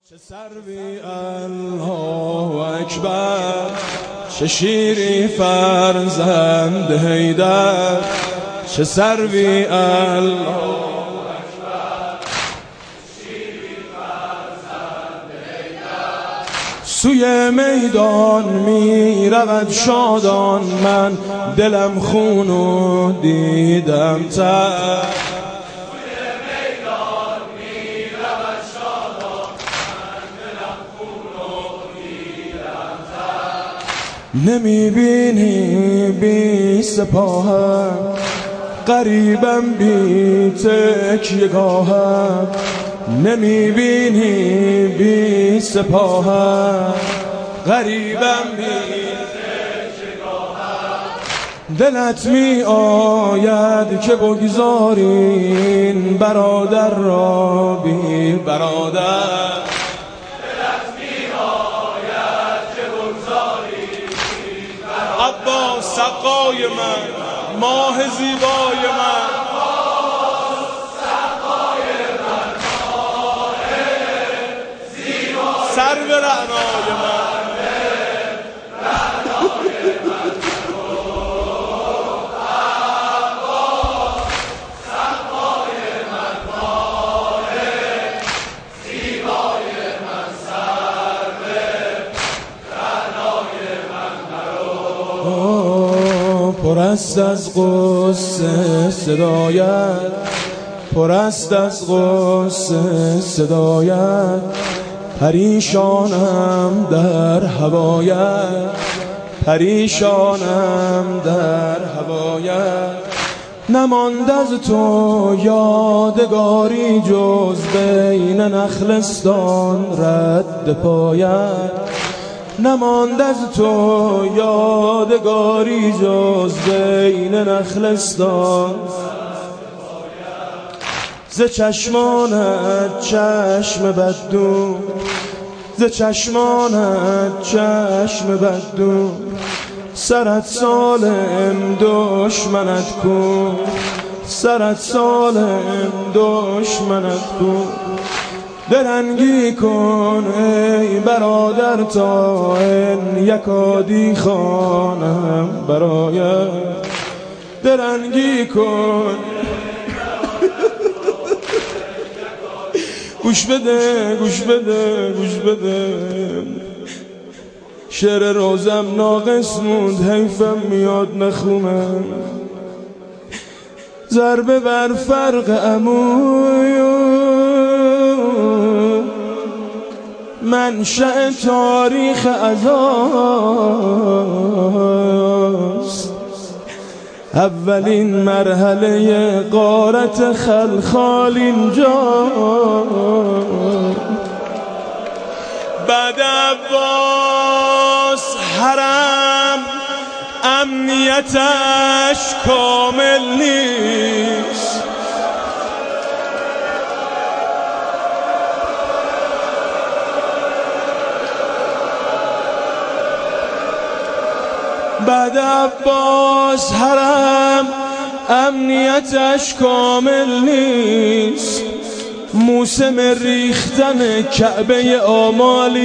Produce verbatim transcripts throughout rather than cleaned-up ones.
چه سروی الله اکبر، چه شیری فرزند حیدر. چه سروی الله اکبر، چه شیری فرزند حیدر. سوی میدان می رود شادان، من دلم خونو دیدم تر. نمی بینی بی سپاهم، غریبم بی تکیه‌گاهم. نمی بینی بی سپاهم، غریبم بی تکیه‌گاهم. دلت می آید که بگذارین برادر را بی برادر. عباس سقای من، ماه زیبای من، سرو رعنای من. پر است از غصه صدایت، پر است از غصه صدایت. پریشانم در هوایت، پریشانم در هوایت. نماند از تو یادگاری جز بین نخلستان رد پایت. نماند از تو یادگاری جز بین نخلستان. ز چشمانت چشم بددون، ز چشمانت چشم بددون. سرت سالم دشمنت کن، سرت سالم دشمنت کن. درنگی کن ای برادر تا این یکادی خوانم برایت. درنگی کن گوش بده گوش بده گوش بده. شعر روزم ناقص موند، حیفم میاد نخونم. ضربه بر فرق عموی منشأ تاریخ عزاست. اولین مرحله غارت خلخال اینجا. بعد عباس حرم امنیتش کامل نیست. بعد عباس حرم امنیتش کامل نیست. موسم ریختن کعبه آمال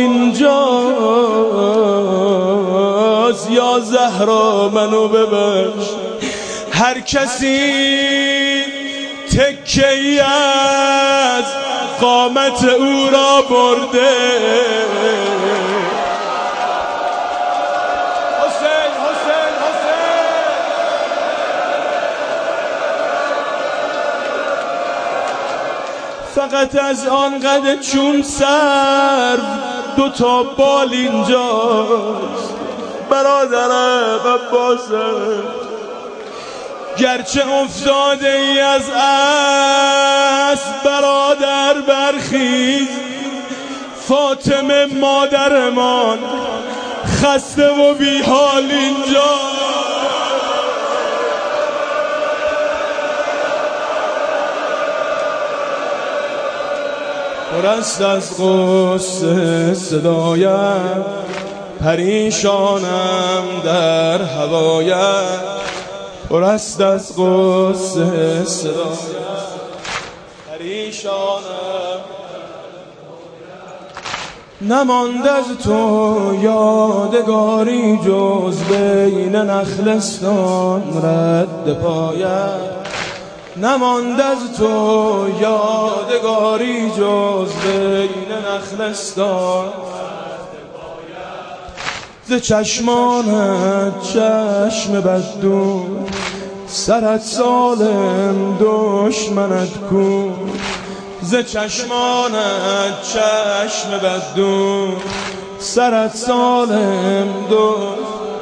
اینجاست. یا زهرا منو ببخش، هر کسی تکه‌ای از قامت او را برده. فقط از آن قد چون سر دو تا بال اینجاست. برادرم عباسم، گرچه افتاده ای از اسب برادر برخیز. فاطمه مادرمان خسته و بی حال اینجا. پر است از غصه صدایت، پریشانم در هوایت. پر است از غصه صدایت، پریشانم. نماند از تو یادگاری جز بین نخلستان رد پایت. نماند از تو یادگاری جز بین نخلستان ز چشمانت چشم بددون سرت سالم دشمنت کو. ز چشمانت چشم بددون سرت سالم دشمنت.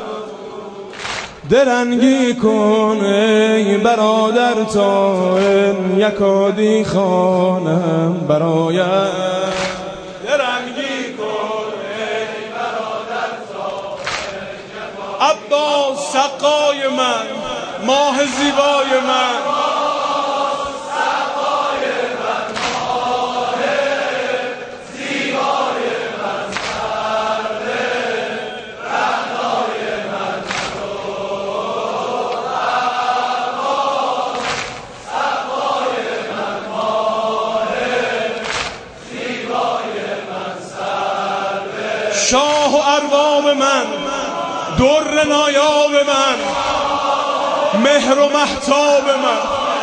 درنگی کن ای برادر تا این یکادی خوانم برایت. درنگی کن ای برادر تا این یکادی. عباس سقای من، ماه زیبای من، شاه و ارباب من، در نایاب من، مهر و مهتاب من.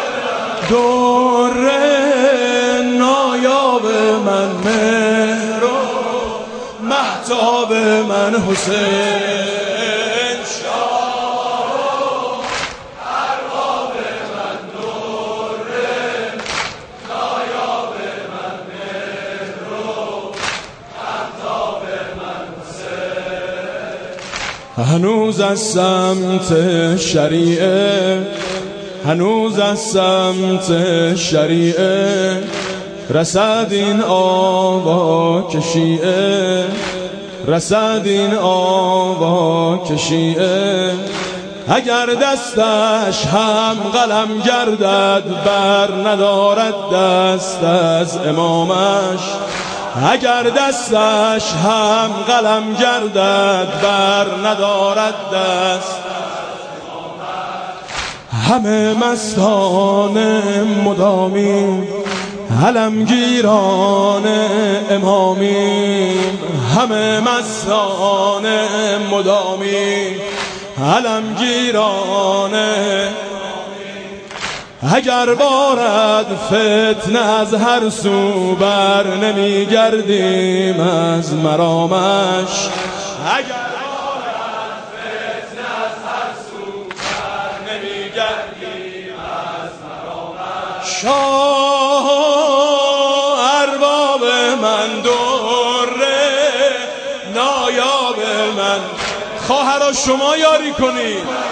در نایاب من، مهر و مهتاب من. حسین شاه و ارباب من، در نایاب من، مهر و مهتاب من. هنوز از سمت شریعه، هنوز از سمت شریعه رسد این آوا که شیعه، رسد این آوا که شیعه. اگر دستش هم قلم گردد بر ندارد دست از امامش. اگر دستش هم قلم گردد بر ندارد دست. همه مستان مدامی علمگیران امامیم. همه مستان مدامی علمگیران. اگر بارد فتنه از هر سو بر نمی گردیم از مرامش. اگر بارد فتنه از هر سو بر نمی گردیم از مرامش. شاه ارباب من، در نایاب من. خواهرا شما یاری کنید.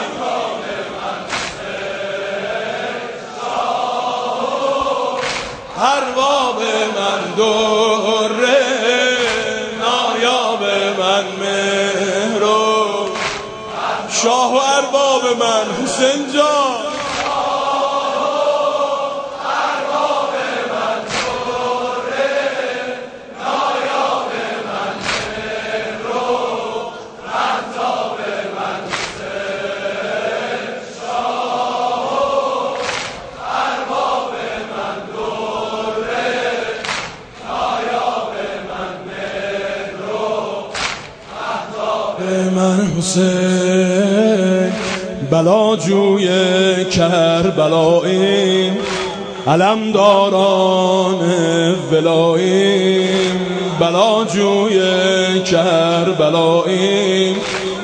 ارباب من، در نایاب من، مهر و شاه و ارباب من. حسین جان ارباب من، در نایاب من، مهر و مهتاب من. حسین شاه ارباب من، من. حسین بلاجوی کربلاییم، علمداران ولاییم. بلاجوی کربلاییم،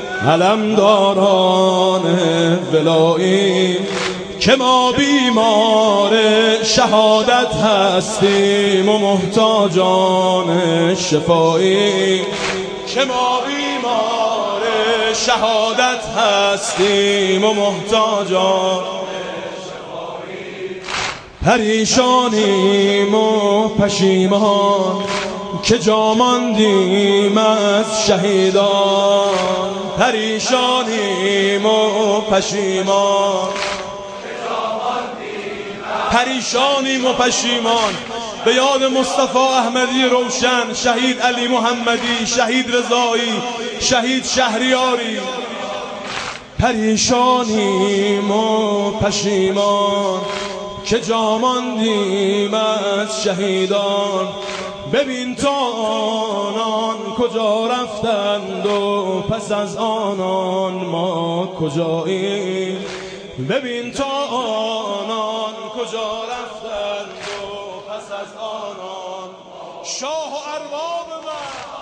علمداران ولاییم. که ما بیمار شهادت هستیم و محتاجان شفاییم. که ما بیمار شهادت هستیم و محتاجان شفاییم. پریشانیم و پشیمان که جا ماندیم از شهیدان. پریشانیم و پشیمان، پریشانیم و پشیمان به یاد مصطفی احمدی روشن، شهید علی محمدی، شهید رضایی، شهید شهریاری. پریشانیم و پشیمان که جا ماندیم از شهیدان. ببین تا آنان کجا رفتند و پس از آنان ما کجاییم. ببین تا آنان کجا رفتند و پس از آنان شاه و ارباب من